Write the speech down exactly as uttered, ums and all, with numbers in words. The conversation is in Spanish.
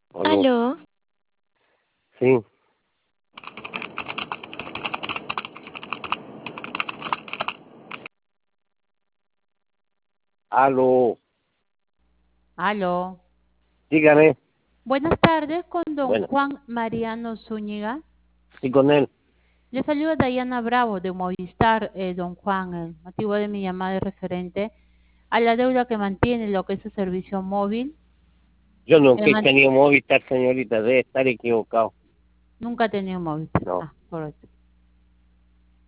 Aló. Aló, Sí. Aló. Aló. Dígame. Buenas tardes con don Bueno, Juan Mariano Zúñiga. sí, con él. Le saluda Dayana Bravo de Movistar, eh, don Juan. El motivo de mi llamada es referente a la deuda que mantiene lo que es su servicio móvil. Yo El nunca he man- tenido Movistar, señorita. Debe estar equivocado. Nunca ha tenido Movistar. No. Ah, correcto.